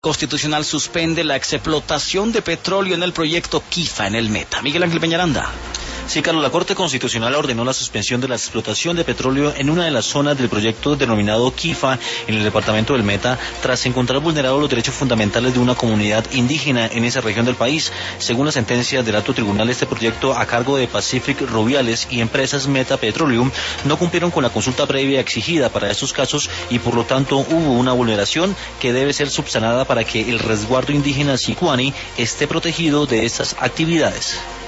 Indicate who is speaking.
Speaker 1: Constitucional suspende la explotación de petróleo en el proyecto Quifa en el Meta. Miguel Ángel Peñaranda.
Speaker 2: Sí, Carlos, la Corte Constitucional ordenó la suspensión de la explotación de petróleo en una de las zonas del proyecto denominado Quifa en el departamento del Meta, tras encontrar vulnerados los derechos fundamentales de una comunidad indígena en esa región del país. Según la sentencia del alto tribunal, este proyecto a cargo de Pacific Rubiales y empresas Meta Petroleum no cumplieron con la consulta previa exigida para estos casos y por lo tanto hubo una vulneración que debe ser subsanada para que el resguardo indígena Sicuani esté protegido de estas actividades.